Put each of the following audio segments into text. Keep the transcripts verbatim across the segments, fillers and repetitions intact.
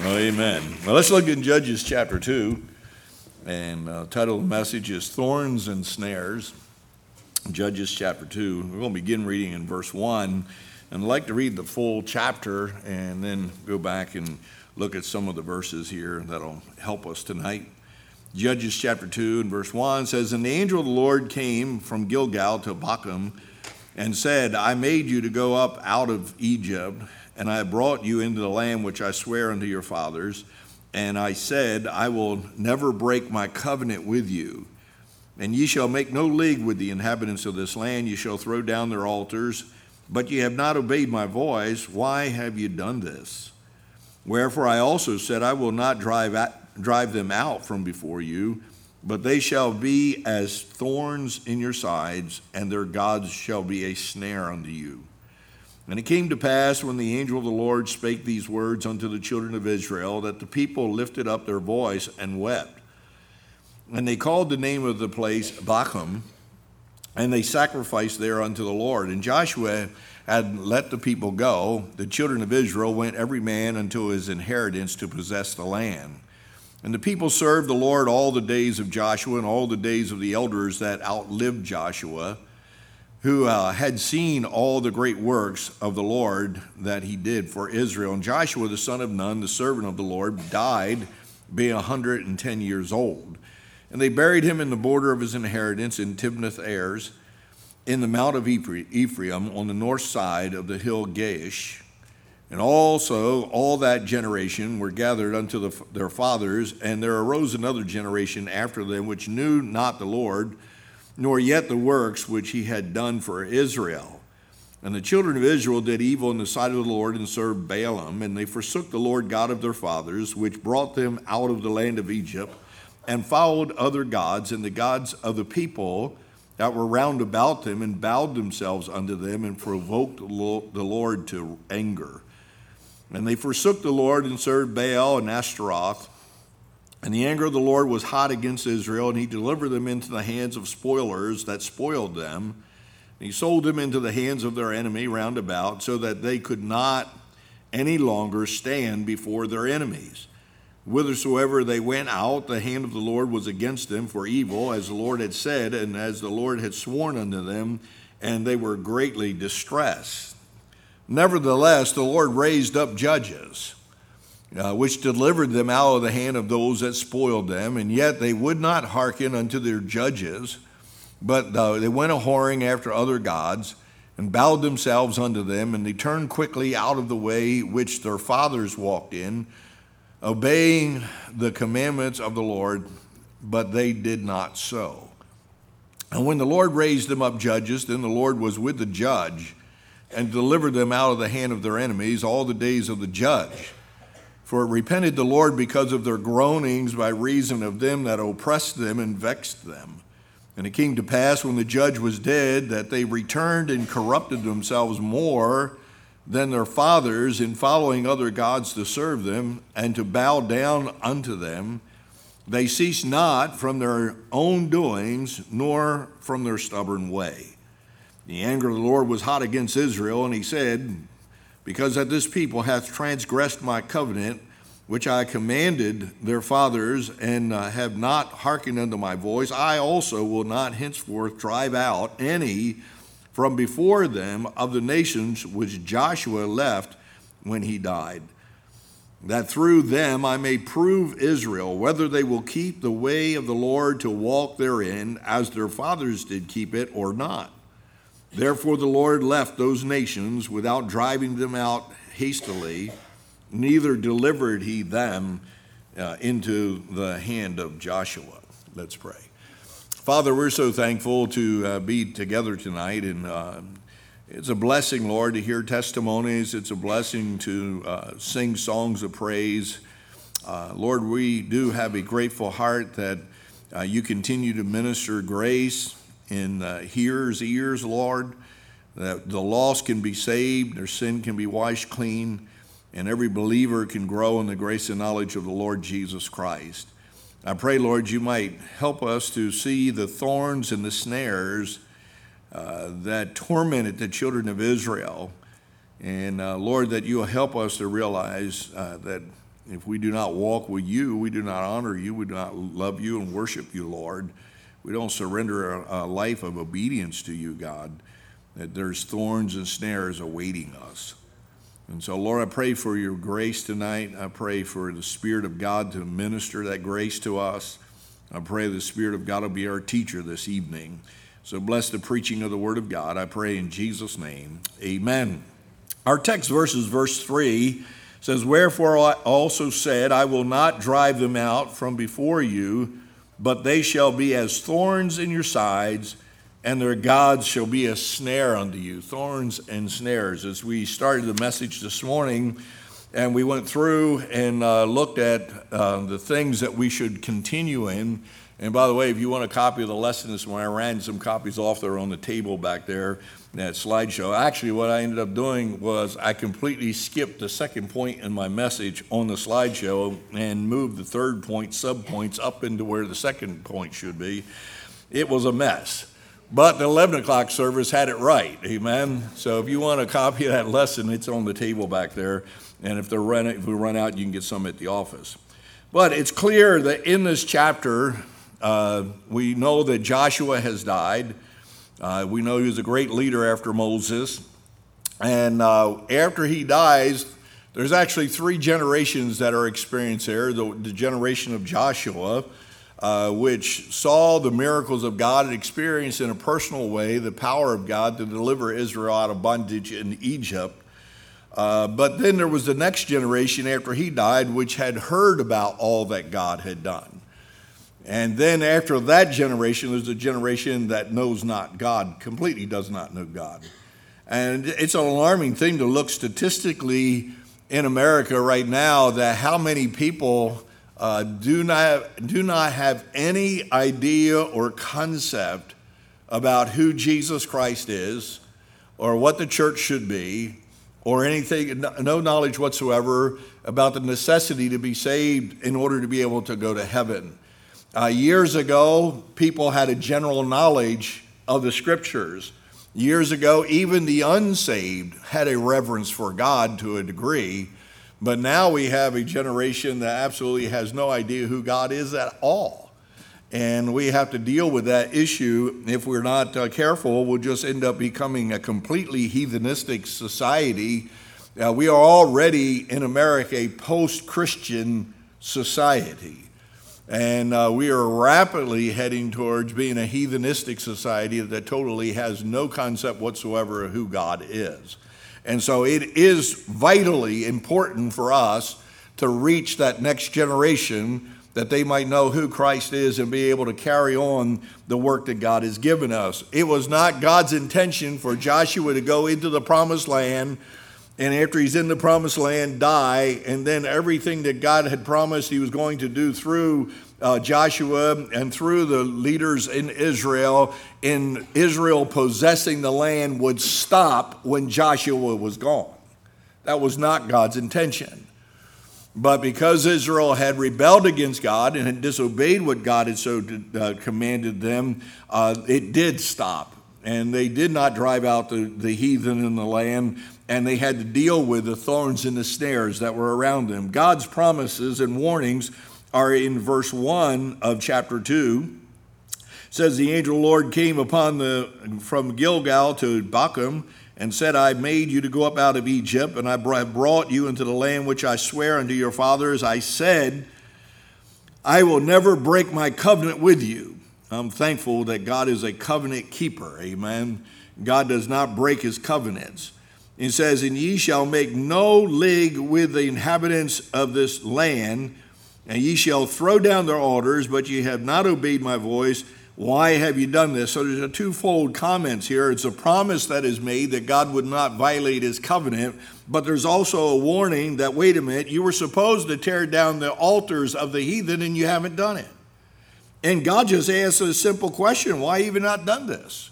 Well, amen. Well, let's look in Judges chapter two, and uh, the title of the message is Thorns and Snares. Judges chapter two. We're going to begin reading in verse one, and I'd like to read the full chapter and then go back and look at some of the verses here that'll help us tonight. Judges chapter two and verse one says, And the angel of the Lord came from Gilgal to Bochum and said, I made you to go up out of Egypt, and I have brought you into the land which I swear unto your fathers. And I said, I will never break my covenant with you. And ye shall make no league with the inhabitants of this land. Ye shall throw down their altars. But ye have not obeyed my voice. Why have ye done this? Wherefore I also said, I will not drive at, drive them out from before you, but they shall be as thorns in your sides, and their gods shall be a snare unto you. And it came to pass, when the angel of the Lord spake these words unto the children of Israel, that the people lifted up their voice and wept. And they called the name of the place Bochum, and they sacrificed there unto the Lord. And Joshua had let the people go. The children of Israel went every man unto his inheritance to possess the land. And the people served the Lord all the days of Joshua and all the days of the elders that outlived Joshua, who uh, had seen all the great works of the Lord that he did for Israel. And Joshua, the son of Nun, the servant of the Lord, died being a hundred and ten years old. And they buried him in the border of his inheritance in Timnath-Erz, in the mount of Ephraim, on the north side of the hill Gaish. And also all that generation were gathered unto the, their fathers, and there arose another generation after them, which knew not the Lord, nor yet the works which he had done for Israel. And the children of Israel did evil in the sight of the Lord, and served Baalim, and they forsook the Lord God of their fathers, which brought them out of the land of Egypt, and followed other gods, and the gods of the people that were round about them, and bowed themselves unto them, and provoked the Lord to anger. And they forsook the Lord, and served Baal and Ashtaroth. And the anger of the Lord was hot against Israel, and he delivered them into the hands of spoilers that spoiled them. And he sold them into the hands of their enemy round about, so that they could not any longer stand before their enemies. Whithersoever they went out, the hand of the Lord was against them for evil, as the Lord had said, and as the Lord had sworn unto them, and they were greatly distressed. Nevertheless, the Lord raised up judges, Uh, which delivered them out of the hand of those that spoiled them, and yet they would not hearken unto their judges, but uh, they went a-whoring after other gods, and bowed themselves unto them, and they turned quickly out of the way which their fathers walked in, obeying the commandments of the Lord, but they did not so. And when the Lord raised them up judges, then the Lord was with the judge, and delivered them out of the hand of their enemies all the days of the judge. For it repented the Lord because of their groanings by reason of them that oppressed them and vexed them. And it came to pass, when the judge was dead, that they returned and corrupted themselves more than their fathers in following other gods to serve them and to bow down unto them. They ceased not from their own doings, nor from their stubborn way. The anger of the Lord was hot against Israel, and he said, Because that this people hath transgressed my covenant, which I commanded their fathers, and uh, have not hearkened unto my voice, I also will not henceforth drive out any from before them of the nations which Joshua left when he died, that through them I may prove Israel, whether they will keep the way of the Lord to walk therein, as their fathers did keep it, or not. Therefore the Lord left those nations without driving them out hastily, neither delivered he them uh, into the hand of Joshua. Let's pray. Father, we're so thankful to uh, be together tonight, and uh, it's a blessing, Lord, to hear testimonies. It's a blessing to uh, sing songs of praise. Uh, Lord, we do have a grateful heart that uh, you continue to minister grace in uh, hearers' ears, Lord, that the lost can be saved, their sin can be washed clean, and every believer can grow in the grace and knowledge of the Lord Jesus Christ. I pray, Lord, you might help us to see the thorns and the snares uh, that tormented the children of Israel. And uh, Lord, that you will help us to realize uh, that If we do not walk with you, we do not honor you, we do not love you and worship you, Lord. We don't surrender a, a life of obedience to you, God, that there's thorns and snares awaiting us. And so, Lord, I pray for your grace tonight. I pray for the Spirit of God to minister that grace to us. I pray the Spirit of God will be our teacher this evening. So bless the preaching of the Word of God. I pray in Jesus' name, amen. Our text verse is verse three. Says, wherefore I also said, I will not drive them out from before you, but they shall be as thorns in your sides, and their gods shall be a snare unto you. Thorns and snares. As we started the message this morning, and we went through and uh, looked at uh, the things that we should continue in. And by the way, if you want a copy of the lesson this morning, I ran some copies off there on the table back there, that slideshow. Actually, what I ended up doing was I completely skipped the second point in my message on the slideshow and moved the third point, sub-points, up into where the second point should be. It was a mess. But the eleven o'clock service had it right, amen? So if you want a copy of that lesson, it's on the table back there. And if, they're run, if we run out, you can get some at the office. But it's clear that in this chapter, uh, we know that Joshua has died. Uh, we know he was a great leader after Moses. And uh, after he dies, there's actually three generations that are experienced there. The, the generation of Joshua, uh, which saw the miracles of God and experienced in a personal way the power of God to deliver Israel out of bondage in Egypt. Uh, but then there was the next generation after he died, which had heard about all that God had done. And then after that generation, there's a generation that knows not God, completely does not know God. And it's an alarming thing to look statistically in America right now that how many people uh, do not do not have any idea or concept about who Jesus Christ is or what the church should be or anything, no knowledge whatsoever about the necessity to be saved in order to be able to go to heaven. Uh, years ago, people had a general knowledge of the scriptures. Years ago, even the unsaved had a reverence for God to a degree. But now we have a generation that absolutely has no idea who God is at all. And we have to deal with that issue. If we're not uh, careful, we'll just end up becoming a completely heathenistic society. Uh, we are already in America a post-Christian society. And uh, we are rapidly heading towards being a heathenistic society that totally has no concept whatsoever of who God is. And so it is vitally important for us to reach that next generation that they might know who Christ is and be able to carry on the work that God has given us. It was not God's intention for Joshua to go into the promised land and after he's in the promised land, die, and then everything that God had promised he was going to do through uh, Joshua and through the leaders in Israel, in Israel possessing the land, would stop when Joshua was gone. That was not God's intention. But because Israel had rebelled against God and had disobeyed what God had so uh, commanded them, uh, it did stop. And they did not drive out the, the heathen in the land, and they had to deal with the thorns and the snares that were around them. God's promises and warnings are in verse one of chapter two. It says, the angel of the Lord came upon the from Gilgal to Bochum, and said, I made you to go up out of Egypt, and I brought you into the land which I swear unto your fathers. I said, I will never break my covenant with you. I'm thankful that God is a covenant keeper, amen. God does not break his covenants. It says, and ye shall make no league with the inhabitants of this land, and ye shall throw down their altars, but ye have not obeyed my voice. Why have you done this? So there's a twofold comments here. It's a promise that is made that God would not violate his covenant, but there's also a warning that, wait a minute, you were supposed to tear down the altars of the heathen and you haven't done it. And God just asks a simple question, why have you not done this?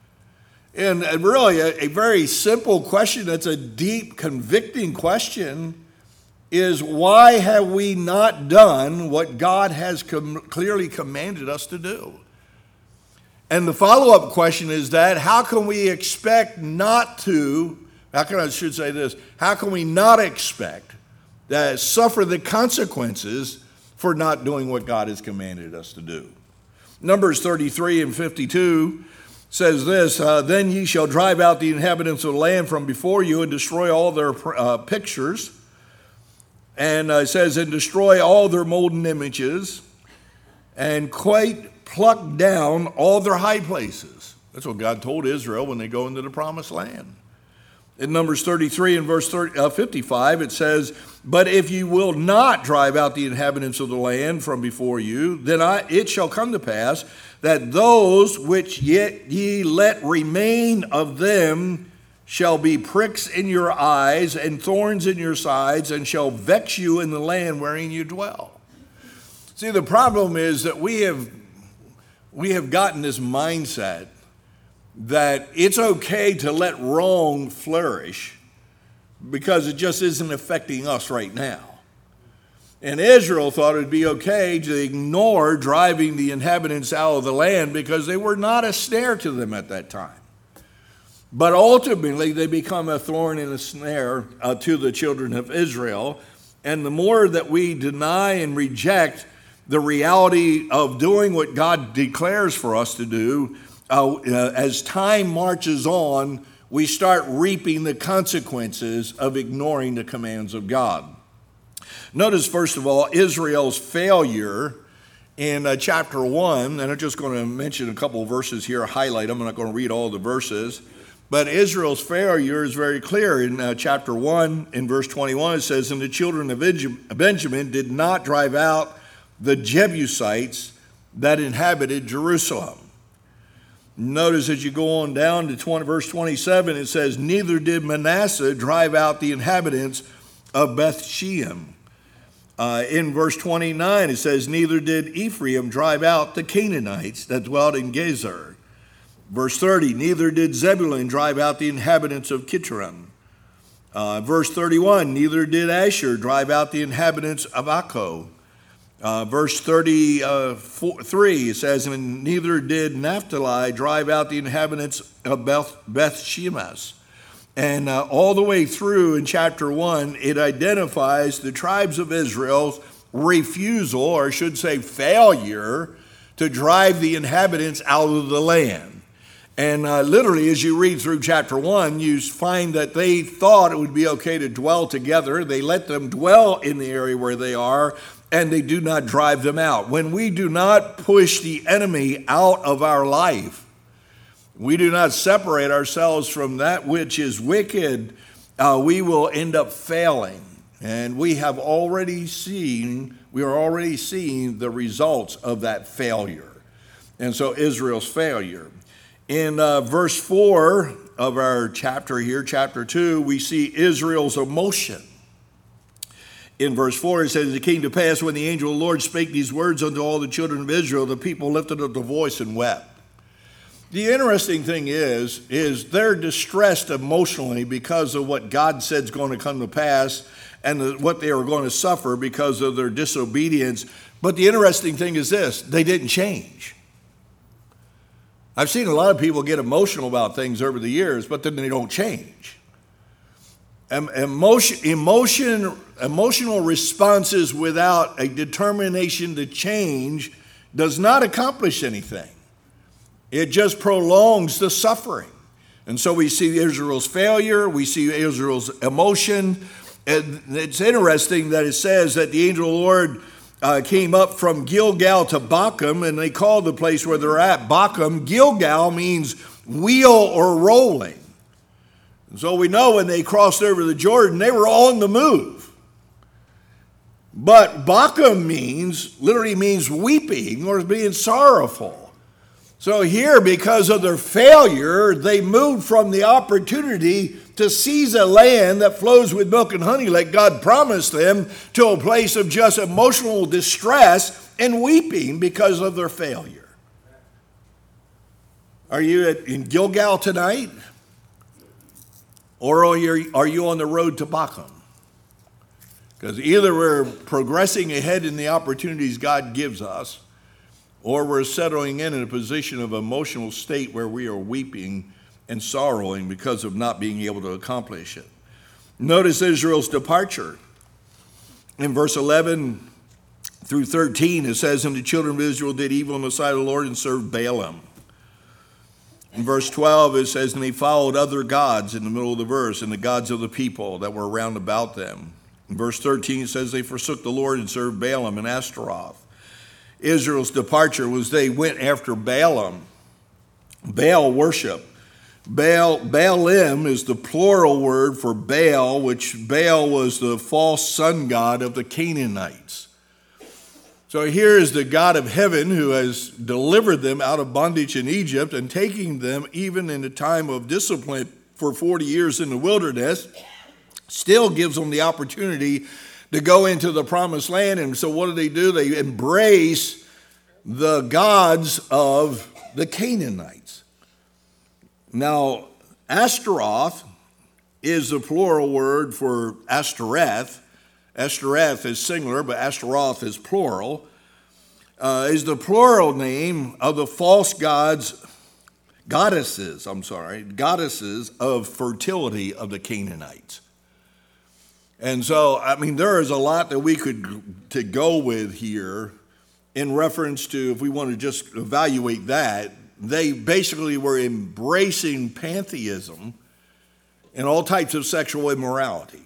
And really a, a very simple question that's a deep, convicting question is, why have we not done what God has com- clearly commanded us to do? And the follow-up question is that, how can we expect not to, how can I should say this, how can we not expect that suffer the consequences for not doing what God has commanded us to do. Numbers thirty-three and fifty-two says this, uh, then ye shall drive out the inhabitants of the land from before you and destroy all their uh, pictures. And uh, it says, and destroy all their molten images and quite pluck down all their high places. That's what God told Israel when they go into the promised land. In Numbers thirty-three and verse thirty, uh, fifty-five, it says, but if you will not drive out the inhabitants of the land from before you, then I, it shall come to pass that those which yet ye let remain of them shall be pricks in your eyes and thorns in your sides, and shall vex you in the land wherein you dwell. See, the problem is that we have we have gotten this mindset that it's okay to let wrong flourish because it just isn't affecting us right now. And Israel thought it would be okay to ignore driving the inhabitants out of the land because they were not a snare to them at that time. But ultimately, they become a thorn and a snare uh, to the children of Israel. And the more that we deny and reject the reality of doing what God declares for us to do, uh, uh, as time marches on, we start reaping the consequences of ignoring the commands of God. Notice, first of all, Israel's failure in uh, chapter one, and I'm just going to mention a couple of verses here, highlight them. I'm not going to read all the verses. But Israel's failure is very clear. In uh, chapter one, in verse twenty-one, it says, and the children of Benjamin did not drive out the Jebusites that inhabited Jerusalem. Notice as you go on down to twenty, verse twenty-seven, it says, neither did Manasseh drive out the inhabitants of Beth-shean. Uh, in verse twenty-nine, it says, neither did Ephraim drive out the Canaanites that dwelt in Gezer. Verse thirty, neither did Zebulun drive out the inhabitants of Kitron. Uh, verse thirty-one, neither did Asher drive out the inhabitants of Akko. Uh, verse thirty-three, it says, and neither did Naphtali drive out the inhabitants of Beth, Beth Shemesh. And uh, all the way through in chapter one, it identifies the tribes of Israel's refusal, or I should say failure, to drive the inhabitants out of the land. And uh, literally, as you read through chapter one, you find that they thought it would be okay to dwell together. They let them dwell in the area where they are, and they do not drive them out. When we do not push the enemy out of our life, we do not separate ourselves from that which is wicked, uh, we will end up failing. And we have already seen, we are already seeing the results of that failure. And so Israel's failure. In uh, verse four of our chapter here, chapter two, we see Israel's emotion. In verse four, it says, it came to pass when the angel of the Lord spake these words unto all the children of Israel, the people lifted up their voice and wept. The interesting thing is, is they're distressed emotionally because of what God said is going to come to pass and the, what they are going to suffer because of their disobedience. But the interesting thing is this, they didn't change. I've seen a lot of people get emotional about things over the years, but then they don't change. Emotion, emotion, emotional responses without a determination to change does not accomplish anything. It just prolongs the suffering. And so we see Israel's failure, we see Israel's emotion. And it's interesting that it says that the angel of the Lord uh, came up from Gilgal to Bochum, and they called the place where they're at Bochum. Gilgal means wheel or rolling. And so we know when they crossed over the Jordan, they were on the move. But Bochum means, literally means weeping or being sorrowful. So here, because of their failure, they moved from the opportunity to seize a land that flows with milk and honey like God promised them to a place of just emotional distress and weeping because of their failure. Are you at, in Gilgal tonight? Or are you, are you on the road to Bochum? Because either we're progressing ahead in the opportunities God gives us, or we're settling in in a position of emotional state where we are weeping and sorrowing because of not being able to accomplish it. Notice Israel's departure. In verse eleven through thirteen, it says, and the children of Israel did evil in the sight of the Lord and served Baalim. In verse twelve, it says, and they followed other gods in the middle of the verse, and the gods of the people that were round about them. In verse thirteen, it says, they forsook the Lord and served Baalim and Ashtaroth. Israel's departure was they went after Baalim, Baal worship. Baal, Baalim is the plural word for Baal, which Baal was the false sun god of the Canaanites. So here is the God of heaven who has delivered them out of bondage in Egypt and taking them even in the time of discipline for forty years in the wilderness, still gives them the opportunity to go into the promised land. And so what do they do? They embrace the gods of the Canaanites. Now, Ashtaroth is the plural word for Ashtoreth. Ashtoreth is singular, but Ashtaroth is plural. Uh, is the plural name of the false gods, goddesses, I'm sorry, goddesses of fertility of the Canaanites. And so, I mean, there is a lot that we could to go with here in reference to, if we want to just evaluate that, they basically were embracing pantheism and all types of sexual immorality.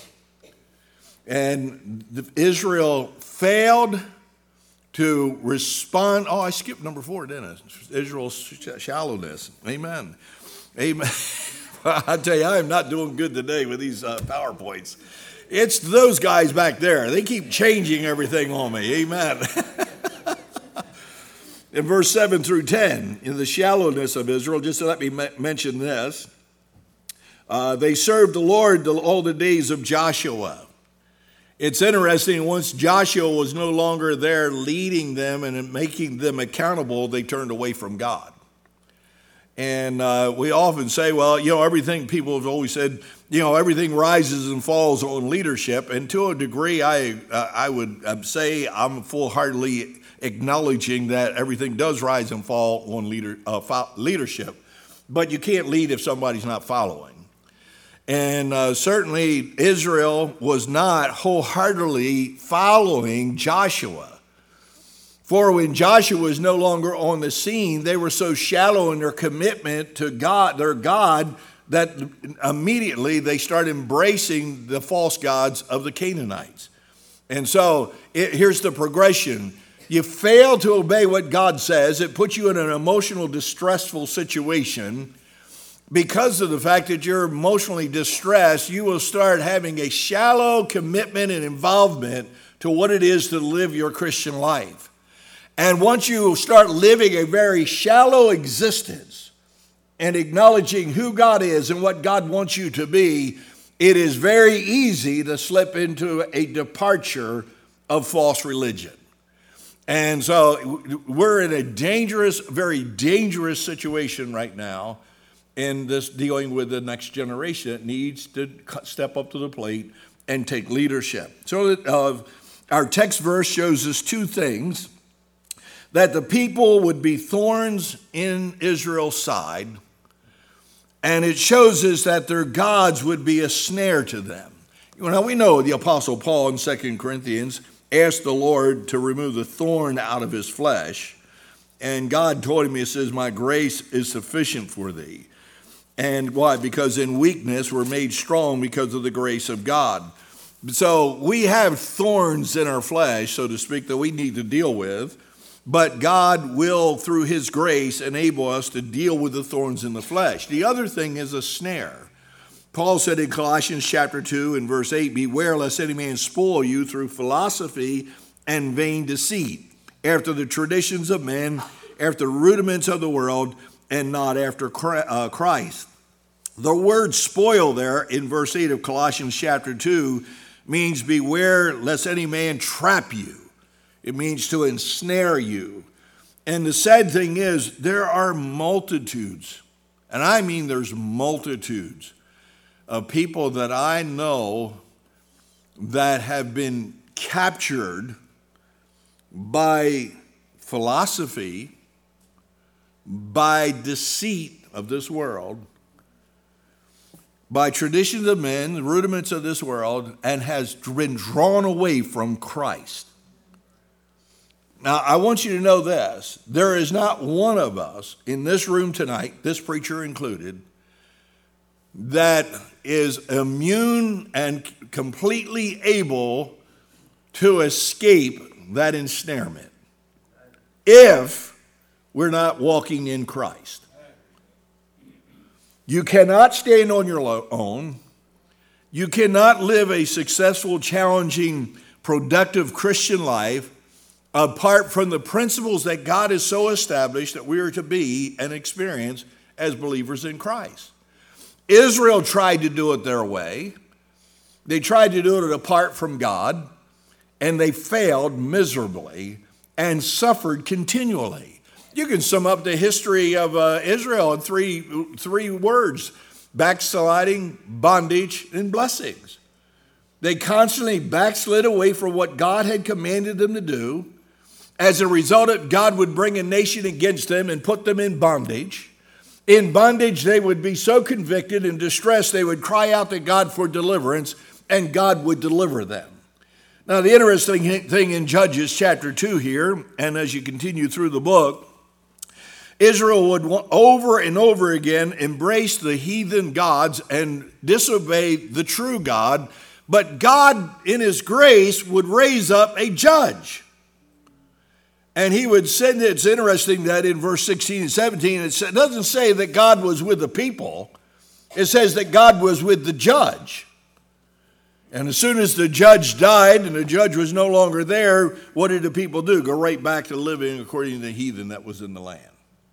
And Israel failed to respond. Oh, I skipped number four, didn't I? Israel's shallowness. Amen. Amen. I tell you, I am not doing good today with these uh, PowerPoints. It's those guys back there. They keep changing everything on me. Amen. In verse seven through ten, in the shallowness of Israel, just to let me mention this, uh, they served the Lord all the days of Joshua. It's interesting, once Joshua was no longer there leading them and making them accountable, they turned away from God. And uh, we often say, well, you know, everything, people have always said, you know, everything rises and falls on leadership. And to a degree, I uh, I would say I'm full-heartedly acknowledging that everything does rise and fall on leader, uh, fo- leadership. But you can't lead if somebody's not following. And uh, certainly Israel was not wholeheartedly following Joshua. For when Joshua was no longer on the scene, they were so shallow in their commitment to God, their God, that immediately they started embracing the false gods of the Canaanites. And so it, here's the progression. You fail to obey what God says. It puts you in an emotional, distressful situation. Because of the fact that you're emotionally distressed, you will start having a shallow commitment and involvement to what it is to live your Christian life. And once you start living a very shallow existence and acknowledging who God is and what God wants you to be, it is very easy to slip into a departure of false religion. And so we're in a dangerous, very dangerous situation right now in this dealing with the next generation that needs to step up to the plate and take leadership. So uh, our text verse shows us two things: that the people would be thorns in Israel's side, and it shows us that their gods would be a snare to them. Now we know the Apostle Paul in Second Corinthians asked the Lord to remove the thorn out of his flesh, and God told him, he says, my grace is sufficient for thee. And why? Because in weakness we're made strong because of the grace of God. So we have thorns in our flesh, so to speak, that we need to deal with. But God will, through his grace, enable us to deal with the thorns in the flesh. The other thing is a snare. Paul said in Colossians chapter two and verse eight, beware lest any man spoil you through philosophy and vain deceit, after the traditions of men, after the rudiments of the world, and not after Christ. The word spoil there in verse eight of Colossians chapter two means beware lest any man trap you. It means to ensnare you. And the sad thing is, there are multitudes, and I mean there's multitudes of people that I know that have been captured by philosophy, by deceit of this world, by traditions of men, the rudiments of this world, and has been drawn away from Christ. Now, I want you to know this. There is not one of us in this room tonight, this preacher included, that is immune and completely able to escape that ensnarement if we're not walking in Christ. You cannot stand on your own. You cannot live a successful, challenging, productive Christian life apart from the principles that God has so established that we are to be and experience as believers in Christ. Israel tried to do it their way. They tried to do it apart from God, and they failed miserably and suffered continually. You can sum up the history of uh, Israel in three, three words: backsliding, bondage, and blessings. They constantly backslid away from what God had commanded them to do. As a result, God would bring a nation against them and put them in bondage. In bondage, they would be so convicted and distressed, they would cry out to God for deliverance, and God would deliver them. Now, the interesting thing in Judges chapter two here, and as you continue through the book, Israel would over and over again embrace the heathen gods and disobey the true God, but God, in his grace, would raise up a judge. And he would send, it's interesting that in verse sixteen and seventeen, it doesn't say that God was with the people. It says that God was with the judge. And as soon as the judge died and the judge was no longer there, what did the people do? Go right back to living according to the heathen that was in the land.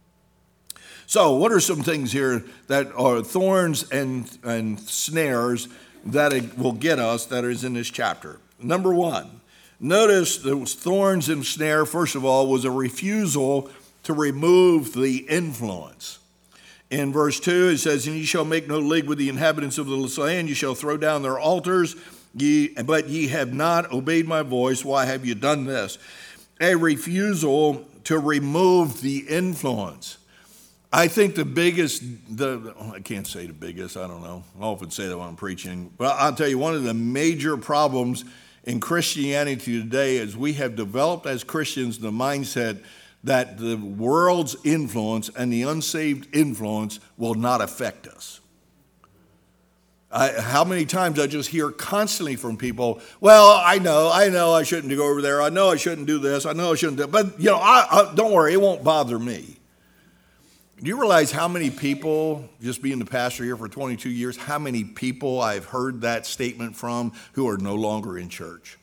So what are some things here that are thorns and, and snares that will get us that is in this chapter? Number one, notice the thorns and snare, first of all, was a refusal to remove the influence. In verse two, it says, "And ye shall make no league with the inhabitants of the land. Ye shall throw down their altars, ye, but ye have not obeyed my voice. Why have you done this?" A refusal to remove the influence. I think the biggest, the I can't say the biggest, I don't know. I often say that when I'm preaching. But I'll tell you, one of the major problems in Christianity today is we have developed as Christians the mindset that the world's influence and the unsaved influence will not affect us. I, how many times I just hear constantly from people, well, I know, I know I shouldn't go over there. I know I shouldn't do this. I know I shouldn't do, but you know, I, I, don't worry, it won't bother me. Do you realize how many people, just being the pastor here for twenty-two years, how many people I've heard that statement from who are no longer in church?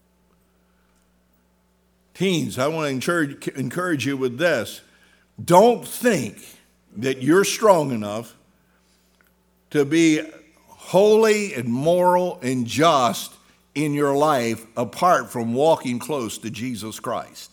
Teens, I want to encourage, encourage you with this. Don't think that you're strong enough to be holy and moral and just in your life apart from walking close to Jesus Christ.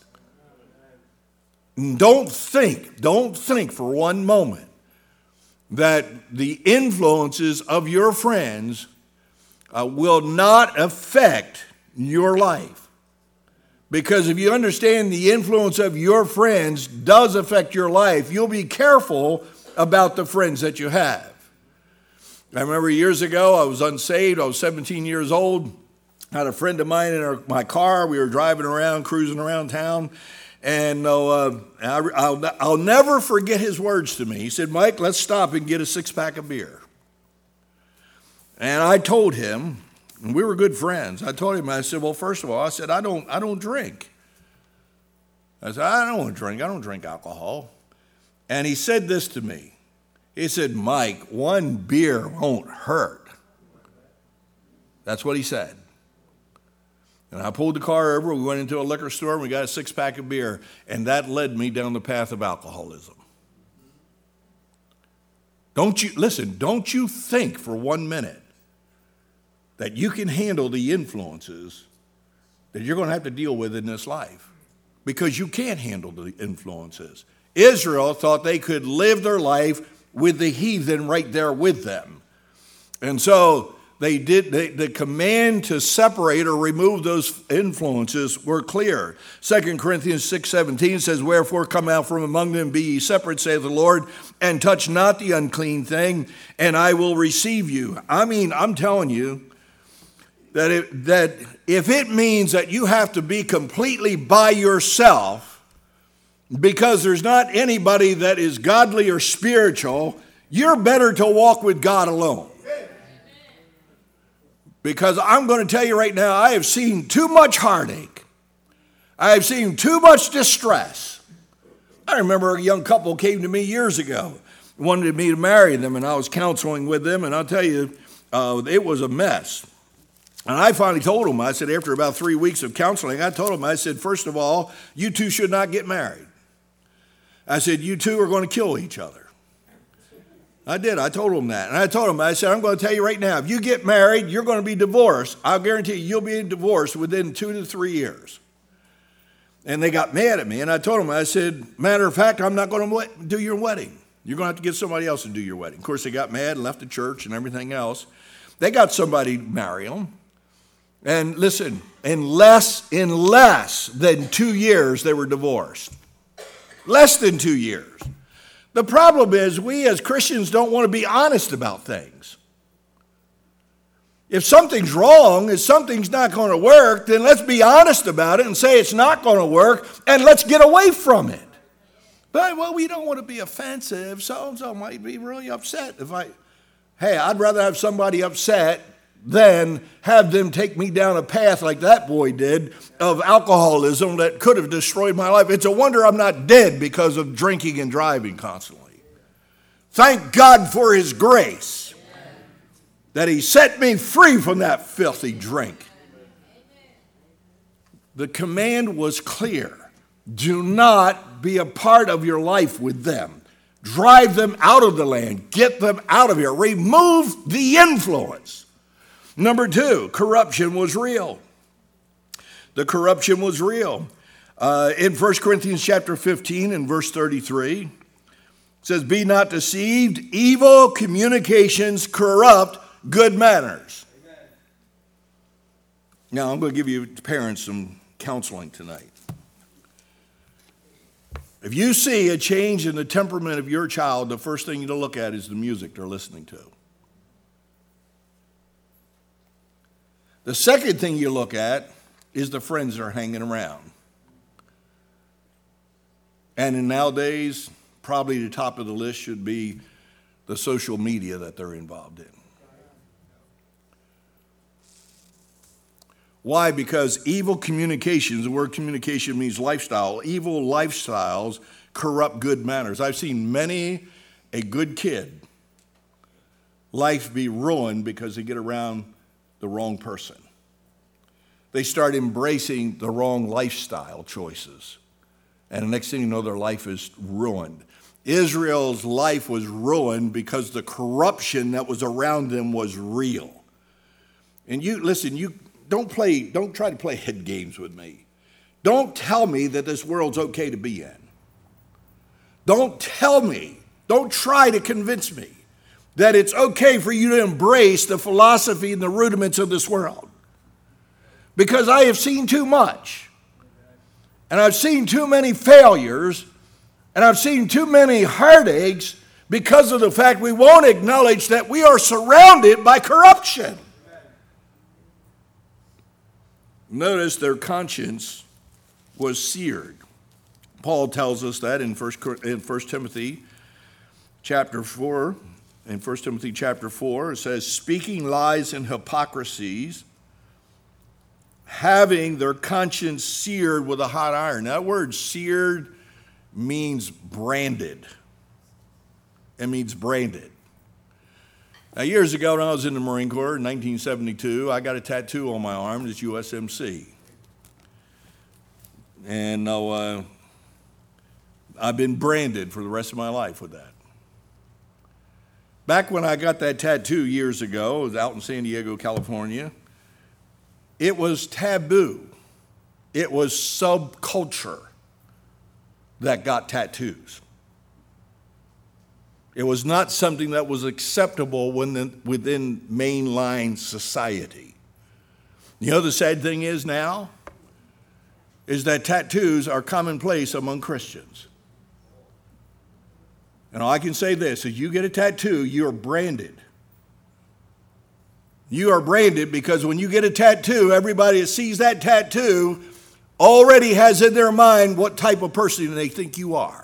Don't think, don't think for one moment that the influences of your friends uh, will not affect your life. Because if you understand the influence of your friends does affect your life, you'll be careful about the friends that you have. I remember years ago, I was unsaved. I was seventeen years old. I had a friend of mine in our, my car. We were driving around, cruising around town. And uh, I'll, I'll never forget his words to me. He said, "Mike, let's stop and get a six-pack of beer." And I told him, and we were good friends. I told him, I said, well, first of all, I said, I don't, I don't drink. I said, I don't want to drink. I don't drink alcohol. And he said this to me. He said, "Mike, one beer won't hurt." That's what he said. And I pulled the car over, we went into a liquor store, and we got a six-pack of beer, and that led me down the path of alcoholism. Don't you, listen, don't you think for one minute that you can handle the influences that you're going to have to deal with in this life, because you can't handle the influences. Israel thought they could live their life with the heathen right there with them. And so They did they, the command to separate or remove those influences were clear. Second Corinthians six seventeen says, "Wherefore come out from among them, be ye separate, saith the Lord, and touch not the unclean thing, and I will receive you." I mean, I'm telling you that it, that if it means that you have to be completely by yourself because there's not anybody that is godly or spiritual, you're better to walk with God alone. Because I'm going to tell you right now, I have seen too much heartache. I have seen too much distress. I remember a young couple came to me years ago, wanted me to marry them, and I was counseling with them, and I'll tell you, uh, it was a mess. And I finally told them, I said, after about three weeks of counseling, I told them, I said, first of all, you two should not get married. I said, you two are going to kill each other. I did. I told them that. And I told them, I said, I'm going to tell you right now, if you get married, you're going to be divorced. I'll guarantee you, you'll be divorced within two to three years. And they got mad at me. And I told them, I said, matter of fact, I'm not going to do your wedding. You're going to have to get somebody else to do your wedding. Of course, they got mad and left the church and everything else. They got somebody to marry them. And listen, in less, in less than two years, they were divorced. Less than two years. The problem is we as Christians don't want to be honest about things. If something's wrong, if something's not going to work, then let's be honest about it and say it's not going to work, and let's get away from it. But, well, we don't want to be offensive. So-and-so might be really upset if I, hey, I'd rather have somebody upset than have them take me down a path like that boy did of alcoholism that could have destroyed my life. It's a wonder I'm not dead because of drinking and driving constantly. Thank God for his grace that he set me free from that filthy drink. The command was clear. Do not be a part of your life with them. Drive them out of the land. Get them out of here. Remove the influence. Number two, corruption was real. The corruption was real. Uh, in First Corinthians chapter fifteen and verse thirty-three, it says, "Be not deceived, evil communications corrupt good manners." Amen. Now, I'm going to give you parents some counseling tonight. If you see a change in the temperament of your child, the first thing you look at is the music they're listening to. The second thing you look at is the friends that are hanging around. And in nowadays, probably the top of the list should be the social media that they're involved in. Why? Because evil communications, the word communication means lifestyle, evil lifestyles corrupt good manners. I've seen many a good kid, life be ruined because they get around the wrong person. They start embracing the wrong lifestyle choices. And the next thing you know, their life is ruined. Israel's life was ruined because the corruption that was around them was real. And you, listen, you don't play, don't try to play head games with me. Don't tell me that this world's okay to be in. Don't tell me, don't try to convince me that it's okay for you to embrace the philosophy and the rudiments of this world. Because I have seen too much. And I've seen too many failures. And I've seen too many heartaches because of the fact we won't acknowledge that we are surrounded by corruption. Notice their conscience was seared. Paul tells us that in First Timothy chapter four. In First Timothy chapter four, it says, "Speaking lies and hypocrisies, having their conscience seared with a hot iron." That word seared means branded. It means branded. Now, years ago when I was in the Marine Corps in nineteen seventy-two, I got a tattoo on my arm that's U S M C. And uh, I've been branded for the rest of my life with that. Back when I got that tattoo years ago, it was out in San Diego, California, it was taboo. It was subculture that got tattoos. It was not something that was acceptable within, within mainline society. The other sad thing is now, is that tattoos are commonplace among Christians. And I can say this, if you get a tattoo, you're branded. You are branded because when you get a tattoo, everybody that sees that tattoo already has in their mind what type of person they think you are.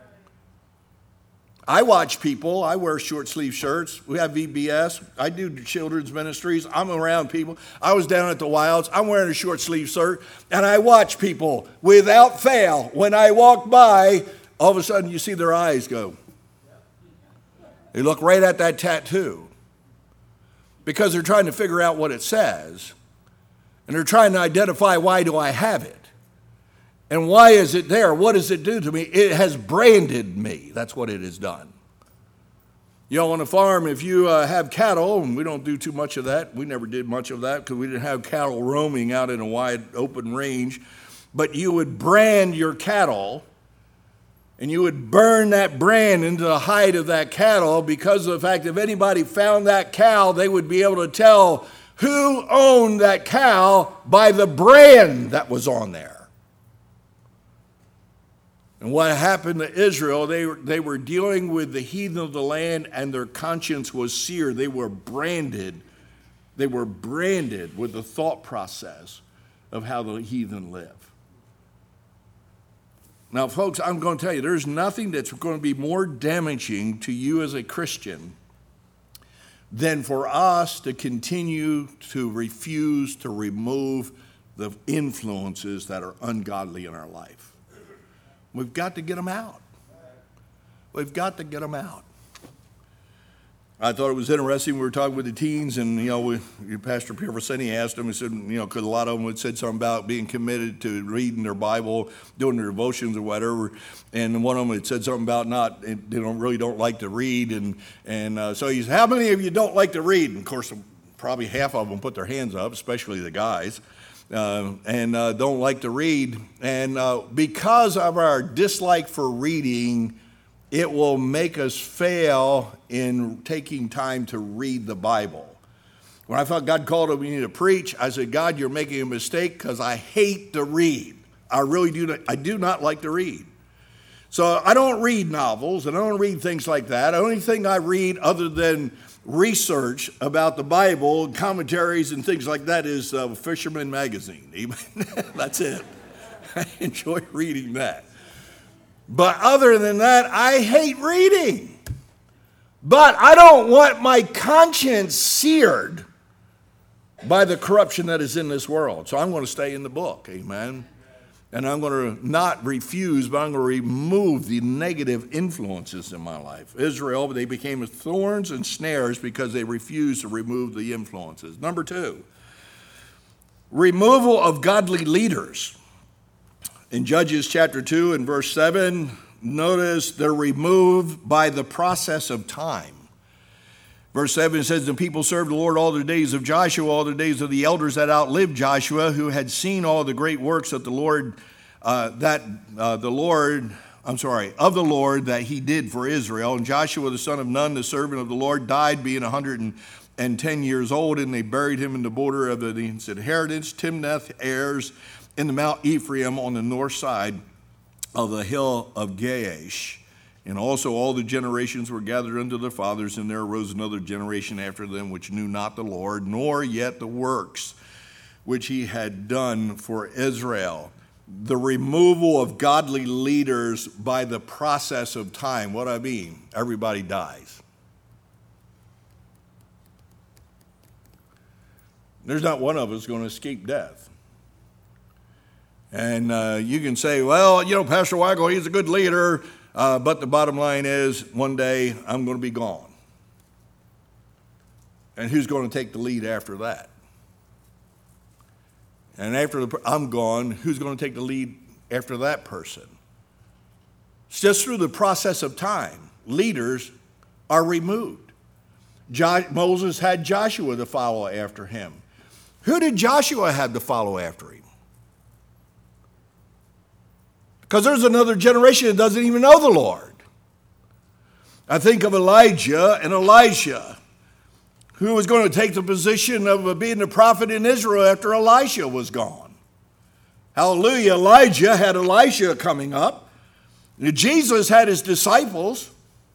I watch people, I wear short sleeve shirts, we have V B S, I do children's ministries, I'm around people. I was down at the Wilds, I'm wearing a short sleeve shirt, and I watch people without fail. When I walk by, all of a sudden you see their eyes go. They look right at that tattoo because they're trying to figure out what it says, and they're trying to identify, why do I have it? And why is it there? What does it do to me? It has branded me. That's what it has done. You know, on a farm, if you uh, have cattle, and we don't do too much of that. We never did much of that because we didn't have cattle roaming out in a wide open range. But you would brand your cattle, and you would burn that brand into the hide of that cattle because of the fact that if anybody found that cow, they would be able to tell who owned that cow by the brand that was on there. And what happened to Israel, they, they were dealing with the heathen of the land, and their conscience was seared. They were branded. They were branded with the thought process of how the heathen live. Now, folks, I'm going to tell you, there's nothing that's going to be more damaging to you as a Christian than for us to continue to refuse to remove the influences that are ungodly in our life. We've got to get them out. We've got to get them out. I thought it was interesting. We were talking with the teens, and, you know, we, Pastor Pierre Viceni asked them, he said, you know, because a lot of them had said something about being committed to reading their Bible, doing their devotions or whatever, and one of them had said something about not, they don't really don't like to read, and, and uh, so he said, how many of you don't like to read? And, of course, probably half of them put their hands up, especially the guys. Uh, and uh, don't like to read. And uh, because of our dislike for reading, it will make us fail in taking time to read the Bible. When I felt God called me to preach, I said, God, you're making a mistake because I hate to read. I really do not, I do not like to read. So I don't read novels, and I don't read things like that. The only thing I read other than research about the Bible, commentaries and things like that, is uh, Fisherman Magazine. That's it. I enjoy reading that. But other than that, I hate reading. But I don't want my conscience seared by the corruption that is in this world. So I'm going to stay in the book. Amen. And I'm going to not refuse, but I'm going to remove the negative influences in my life. Israel, they became thorns and snares because they refused to remove the influences. Number two, removal of godly leaders. In Judges chapter two and verse seven, notice they're removed by the process of time. Verse seven says, the people served the Lord all the days of Joshua, all the days of the elders that outlived Joshua, who had seen all the great works that the Lord, uh, that uh, the Lord, I'm sorry, of the Lord that he did for Israel. And Joshua, the son of Nun, the servant of the Lord, died being one hundred ten years old, and they buried him in the border of the inheritance, Timnath heirs, in the Mount Ephraim on the north side of the hill of Gaash. And also all the generations were gathered unto their fathers, and there arose another generation after them which knew not the Lord, nor yet the works which he had done for Israel. The removal of godly leaders by the process of time. What I mean, everybody dies. There's not one of us going to escape death. And uh, you can say, well, you know, Pastor Weigel, he's a good leader. Uh, but the bottom line is, one day I'm going to be gone. And who's going to take the lead after that? And after the, I'm gone, who's going to take the lead after that person? It's just through the process of time. Leaders are removed. Jo- Moses had Joshua to follow after him. Who did Joshua have to follow after him? Because there's another generation that doesn't even know the Lord. I think of Elijah and Elisha, who was going to take the position of being the prophet in Israel after Elisha was gone. Hallelujah. Elijah had Elisha coming up. Jesus had his disciples.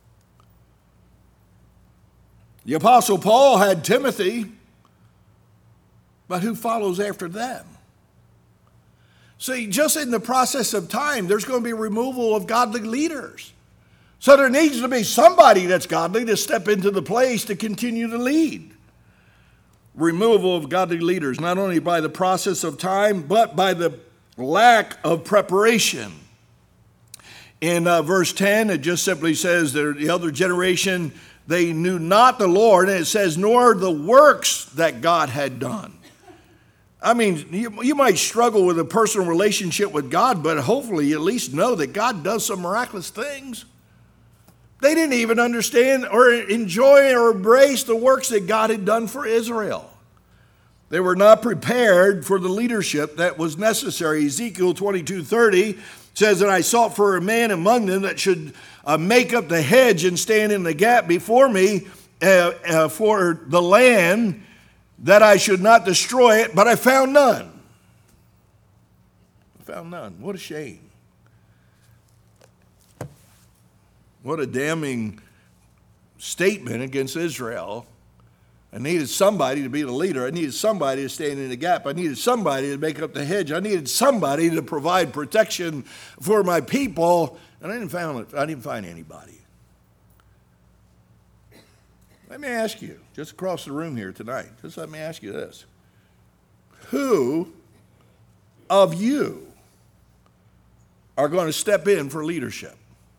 The Apostle Paul had Timothy. But who follows after them? See, just in the process of time, there's going to be removal of godly leaders. So there needs to be somebody that's godly to step into the place to continue to lead. Removal of godly leaders, not only by the process of time, but by the lack of preparation. In uh, verse ten, it just simply says that the other generation, they knew not the Lord, and it says, nor the works that God had done. I mean, you, you might struggle with a personal relationship with God, but hopefully you at least know that God does some miraculous things. They didn't even understand or enjoy or embrace the works that God had done for Israel. They were not prepared for the leadership that was necessary. Ezekiel twenty-two thirty says, and I sought for a man among them that should uh, make up the hedge and stand in the gap before me uh, uh, for the land, that I should not destroy it, but I found none. I found none. What a shame. What a damning statement against Israel. I needed somebody to be the leader. I needed somebody to stand in the gap. I needed somebody to make up the hedge. I needed somebody to provide protection for my people. And I didn't find it. I didn't find anybody. Let me ask you, just across the room here tonight, just let me ask you this. Who of you are going to step in for leadership?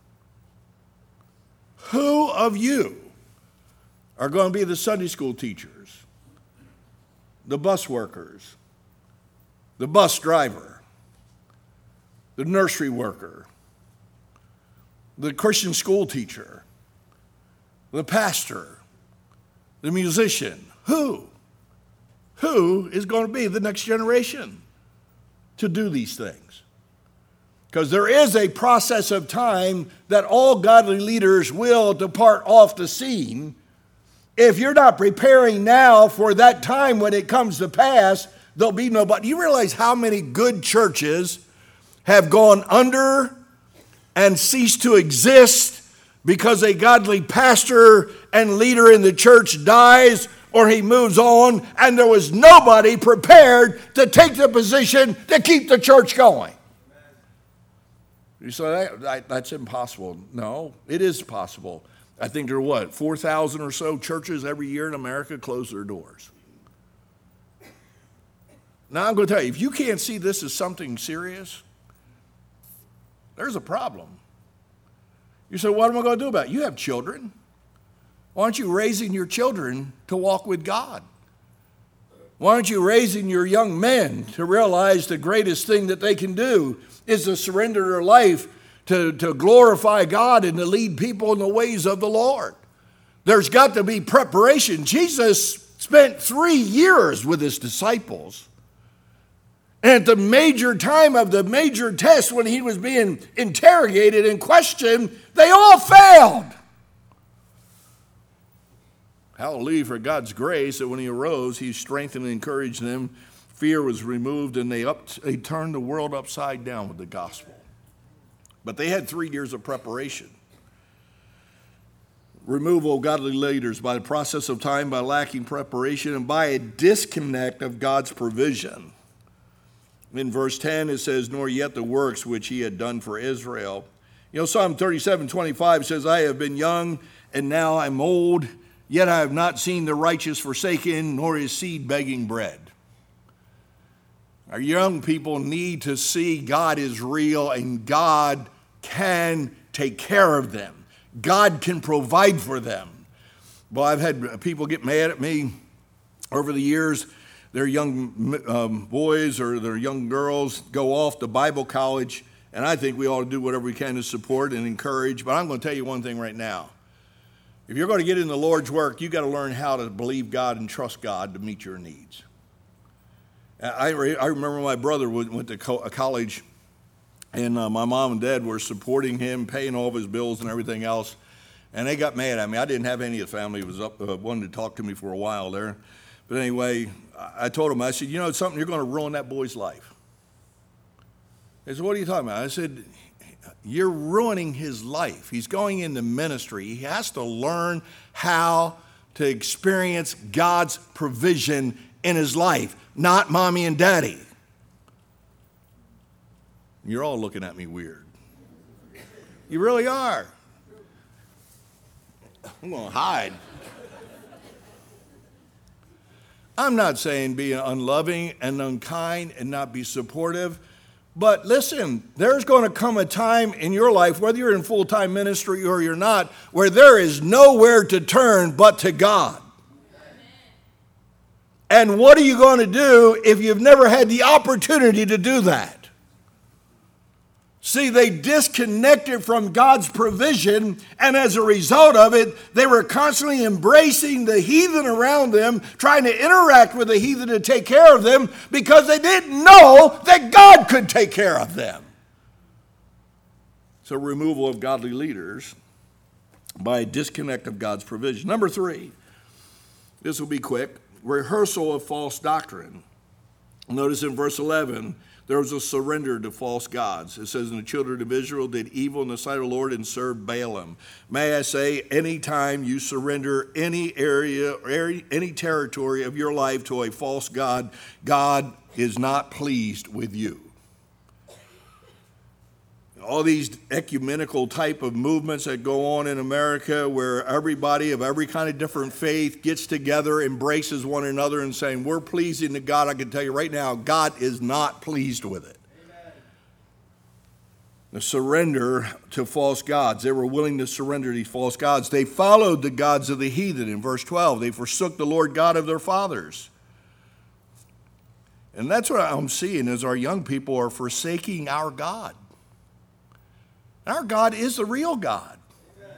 Who of you are going to be the Sunday school teachers, the bus workers, the bus driver, the nursery worker, the Christian school teacher, the pastor, the musician? Who? Who is going to be the next generation to do these things? Because there is a process of time that all godly leaders will depart off the scene. If you're not preparing now for that time when it comes to pass, there'll be nobody. You realize how many good churches have gone under and ceased to exist because a godly pastor and leader in the church dies or he moves on, and there was nobody prepared to take the position to keep the church going? You say, that, that, that's impossible. No, it is possible. I think there are what, four thousand or so churches every year in America close their doors. Now I'm going to tell you, if you can't see this as something serious, there's a problem. You say, what am I going to do about it? You have children. Why aren't you raising your children to walk with God? Why aren't you raising your young men to realize the greatest thing that they can do is to surrender their life to, to glorify God and to lead people in the ways of the Lord? There's got to be preparation. Jesus spent three years with his disciples. And at the major time of the major test, when he was being interrogated and questioned, they all failed. Hallelujah for God's grace that when he arose, he strengthened and encouraged them. Fear was removed, and they, up, they turned the world upside down with the gospel. But they had three years of preparation. Removal of godly leaders by the process of time, by lacking preparation, and by a disconnect of God's provision. In verse ten, it says, nor yet the works which he had done for Israel. You know, Psalm thirty-seven twenty-five says, I have been young, and now I'm old, yet I have not seen the righteous forsaken, nor his seed begging bread. Our young people need to see God is real and God can take care of them. God can provide for them. Well, I've had people get mad at me over the years. Their young um, boys or their young girls go off to Bible college, and I think we ought to do whatever we can to support and encourage. But I'm going to tell you one thing right now. If you're going to get in the Lord's work, you've got to learn how to believe God and trust God to meet your needs. I, I remember my brother went to college, and uh, my mom and dad were supporting him, paying all of his bills and everything else. And they got mad at me. I didn't have any of the family who was up, uh, wanted to talk to me for a while there. But anyway, I told them, I said, you know, it's something, you're going to ruin that boy's life. They said, what are you talking about? I said, you're ruining his life. He's going into ministry. He has to learn how to experience God's provision in his life, not mommy and daddy. You're all looking at me weird. You really are. I'm going to hide. I'm not saying be unloving and unkind and not be supportive. But listen, there's going to come a time in your life, whether you're in full-time ministry or you're not, where there is nowhere to turn but to God. And what are you going to do if you've never had the opportunity to do that? See, they disconnected from God's provision, and as a result of it, they were constantly embracing the heathen around them, trying to interact with the heathen to take care of them, because they didn't know that God could take care of them. So, removal of godly leaders by a disconnect of God's provision. Number three, this will be quick, rehearsal of false doctrine. Notice in verse eleven, there was a surrender to false gods. It says, and the children of Israel did evil in the sight of the Lord and served Baalim. May I say, anytime you surrender any area, or any territory of your life to a false god, God is not pleased with you. All these ecumenical type of movements that go on in America, where everybody of every kind of different faith gets together, embraces one another and saying, we're pleasing to God. I can tell you right now, God is not pleased with it. Amen. The surrender to false gods. They were willing to surrender to these false gods. They followed the gods of the heathen. In verse twelve, they forsook the Lord God of their fathers. And that's what I'm seeing, is our young people are forsaking our God. Our God is the real God. Amen.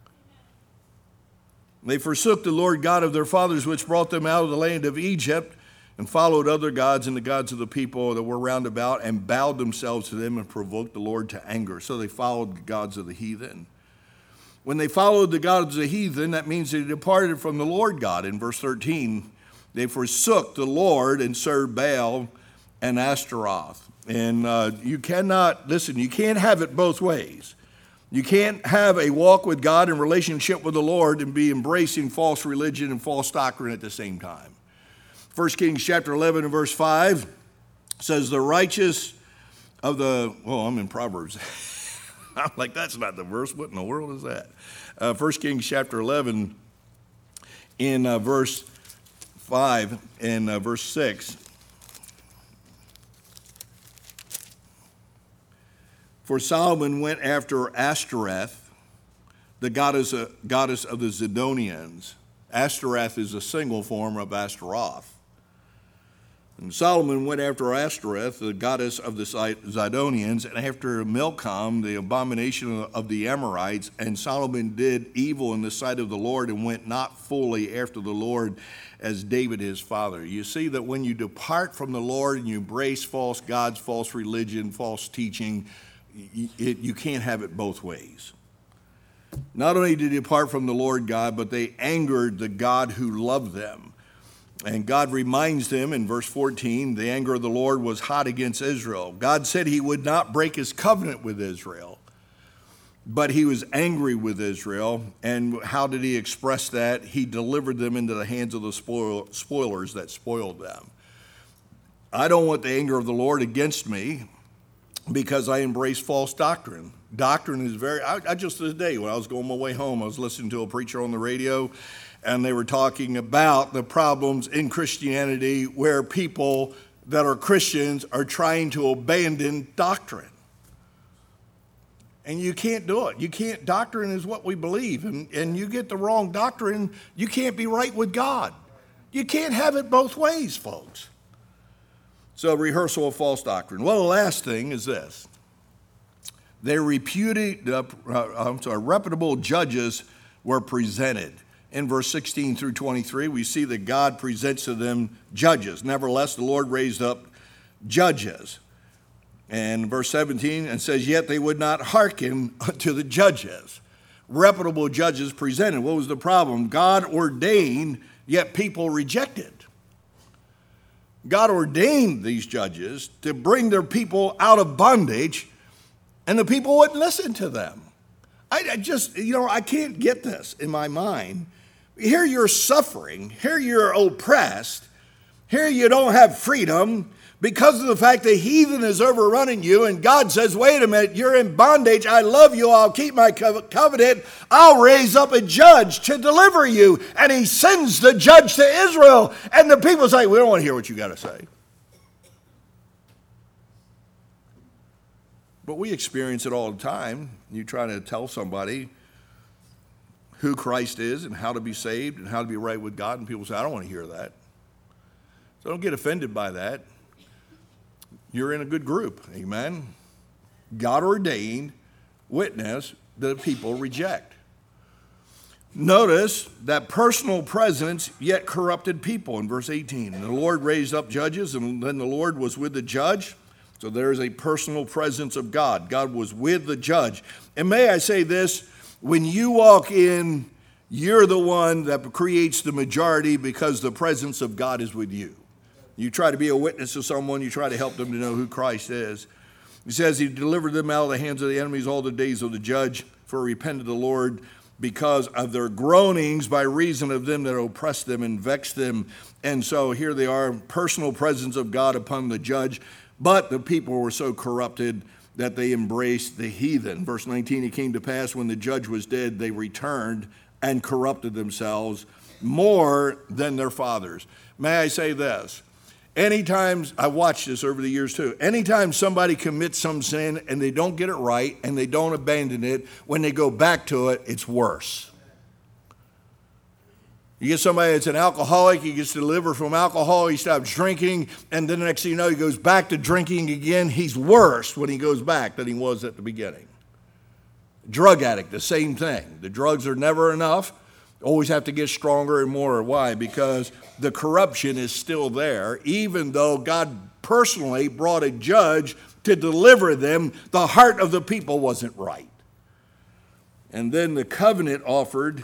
They forsook the Lord God of their fathers, which brought them out of the land of Egypt, and followed other gods and the gods of the people that were round about, and bowed themselves to them and provoked the Lord to anger. So they followed the gods of the heathen. When they followed the gods of the heathen, that means they departed from the Lord God. In verse thirteen, they forsook the Lord and served Baal and Ashtaroth. And uh, you cannot, listen, you can't have it both ways. You can't have a walk with God in relationship with the Lord and be embracing false religion and false doctrine at the same time. First Kings chapter eleven and verse five says, the righteous of the, well, I'm in Proverbs. I'm like, that's not the verse. What in the world is that? Uh, First Kings chapter eleven in uh, verse five and uh, verse six. For Solomon went after Ashtoreth, the goddess, uh, goddess of the Zidonians. Ashtoreth is a single form of Ashtaroth. And Solomon went after Ashtoreth, the goddess of the Zidonians, and after Milcom, the abomination of the Amorites. And Solomon did evil in the sight of the Lord and went not fully after the Lord as David his father. You see that when you depart from the Lord and you embrace false gods, false religion, false teaching, It, you can't have it both ways. Not only did they depart from the Lord God, but they angered the God who loved them. And God reminds them in verse fourteen, the anger of the Lord was hot against Israel. God said he would not break his covenant with Israel, but he was angry with Israel. And how did he express that? He delivered them into the hands of the spoil, spoilers that spoiled them. I don't want the anger of the Lord against me, because I embrace false doctrine. Doctrine is very, I, I just this day, when I was going my way home, I was listening to a preacher on the radio, and they were talking about the problems in Christianity where people that are Christians are trying to abandon doctrine. And you can't do it. You can't, doctrine is what we believe. And, and you get the wrong doctrine, you can't be right with God. You can't have it both ways, folks. So, rehearsal of false doctrine. Well, the last thing is this. They repudiated, uh, I'm sorry, reputable judges were presented. In verse sixteen through twenty-three, we see that God presents to them judges. Nevertheless, the Lord raised up judges. And verse seventeen, and says, yet they would not hearken to the judges. reputable judges presented. What was the problem? God ordained, yet people rejected. God ordained these judges to bring their people out of bondage, and the people wouldn't listen to them. I, I just, you know, I can't get this in my mind. Here you're suffering. Here you're oppressed. Here you don't have freedom because of the fact the heathen is overrunning you, and God says, wait a minute, you're in bondage. I love you. I'll keep my covenant. I'll raise up a judge to deliver you. And he sends the judge to Israel. And the people say, we don't want to hear what you got to say. But we experience it all the time. You try to tell somebody who Christ is and how to be saved and how to be right with God, and people say, I don't want to hear that. So don't get offended by that. You're in a good group, amen? God ordained witness that people reject. Notice that personal presence yet corrupted people in verse eighteen. And the Lord raised up judges, and then the Lord was with the judge. So there is a personal presence of God. God was with the judge. And may I say this, when you walk in, you're the one that creates the majority because the presence of God is with you. You try to be a witness to someone, you try to help them to know who Christ is. He says he delivered them out of the hands of the enemies all the days of the judge, for repented the Lord because of their groanings by reason of them that oppressed them and vexed them. And so here they are, personal presence of God upon the judge. But the people were so corrupted that they embraced the heathen. Verse nineteen, it came to pass when the judge was dead, they returned and corrupted themselves more than their fathers. May I say this? Anytime, I watched this over the years too, anytime somebody commits some sin and they don't get it right and they don't abandon it, when they go back to it, it's worse. You get somebody that's an alcoholic, he gets delivered from alcohol, he stops drinking, and then the next thing you know, he goes back to drinking again. He's worse when he goes back than he was at the beginning. Drug addict, the same thing. The drugs are never enough. Always have to get stronger and more. Why? Because the corruption is still there. Even though God personally brought a judge to deliver them, the heart of the people wasn't right. And then the covenant offered,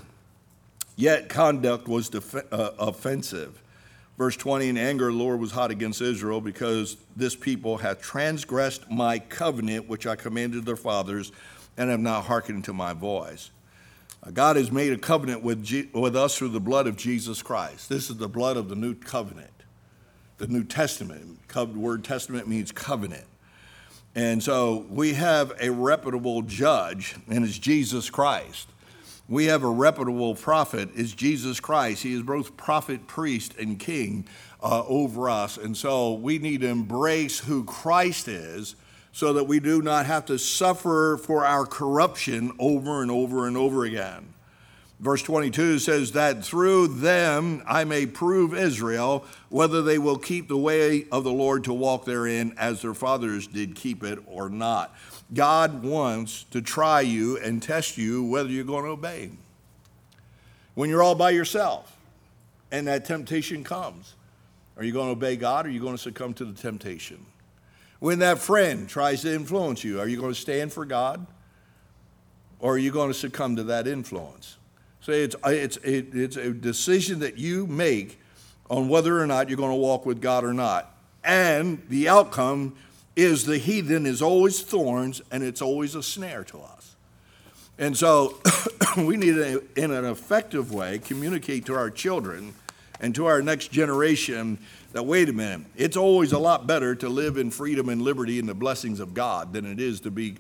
yet conduct was def- uh, offensive. Verse twenty, in anger the Lord was hot against Israel because this people hath transgressed my covenant, which I commanded their fathers, and have not hearkened to my voice. God has made a covenant with, G- with us through the blood of Jesus Christ. This is the blood of the new covenant, the New Testament. The word testament means covenant. And so we have a reputable judge, and it's Jesus Christ. We have a reputable prophet, it's Jesus Christ. He is both prophet, priest, and king uh, over us. And so we need to embrace who Christ is, so that we do not have to suffer for our corruption over and over and over again. Verse twenty-two says that through them I may prove Israel whether they will keep the way of the Lord to walk therein as their fathers did keep it or not. God wants to try you and test you whether you're going to obey him. When you're all by yourself and that temptation comes, are you going to obey God or are you going to succumb to the temptation? When that friend tries to influence you, are you going to stand for God? Or are you going to succumb to that influence? So it's, it's, it, it's a decision that you make on whether or not you're going to walk with God or not. And the outcome is the heathen is always thorns and it's always a snare to us. And so we need to, in an effective way, communicate to our children and to our next generation that, wait a minute, it's always a lot better to live in freedom and liberty and the blessings of God than it is to be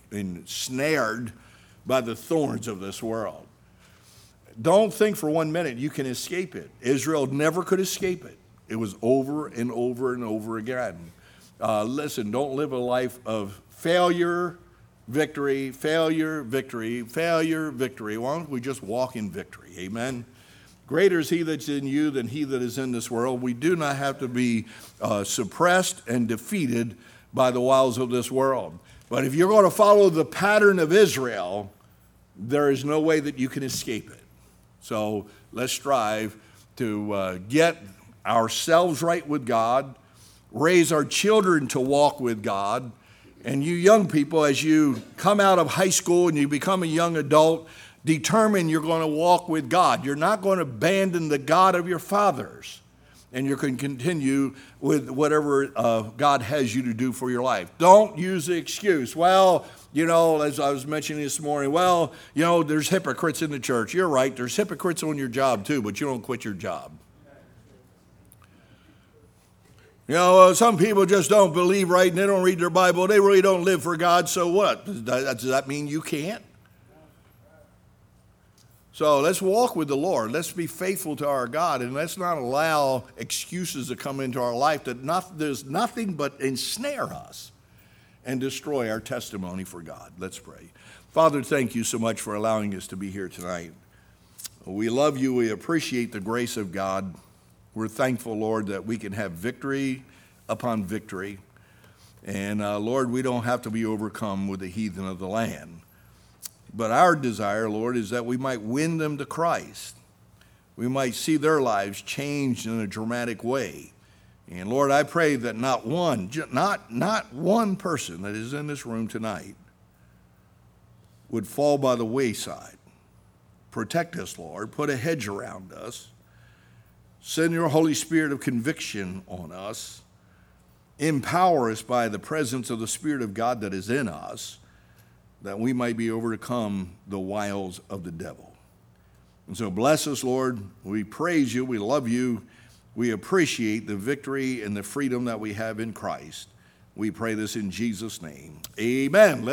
ensnared by the thorns of this world. Don't think for one minute you can escape it. Israel never could escape it. It was over and over and over again. Uh, listen, don't live a life of failure, victory, failure, victory, failure, victory. Why don't we just walk in victory? Amen. Greater is he that's in you than he that is in this world. We do not have to be uh, suppressed and defeated by the wiles of this world. But if you're going to follow the pattern of Israel, there is no way that you can escape it. So let's strive to uh, get ourselves right with God, raise our children to walk with God, and you young people, as you come out of high school and you become a young adult, determine you're going to walk with God. You're not going to abandon the God of your fathers, and you can continue with whatever uh, God has you to do for your life. Don't use the excuse, well, you know, as I was mentioning this morning, well, you know, there's hypocrites in the church. You're right, there's hypocrites on your job too, but you don't quit your job. You know, uh, some people just don't believe right and they don't read their Bible. They really don't live for God, so what? Does that, does that mean you can't? So let's walk with the Lord. Let's be faithful to our God, and let's not allow excuses to come into our life that not, there's nothing but ensnare us and destroy our testimony for God. Let's pray. Father, thank you so much for allowing us to be here tonight. We love you. We appreciate the grace of God. We're thankful, Lord, that we can have victory upon victory. And uh, Lord, we don't have to be overcome with the heathen of the land. But our desire, Lord, is that we might win them to Christ. We might see their lives changed in a dramatic way. And Lord, I pray that not one, not, not one person that is in this room tonight would fall by the wayside. Protect us, Lord. Put a hedge around us. Send your Holy Spirit of conviction on us. Empower us by the presence of the Spirit of God that is in us, that we might be overcome the wiles of the devil. And so bless us, Lord. We praise you. We love you. We appreciate the victory and the freedom that we have in Christ. We pray this in Jesus' name. Amen.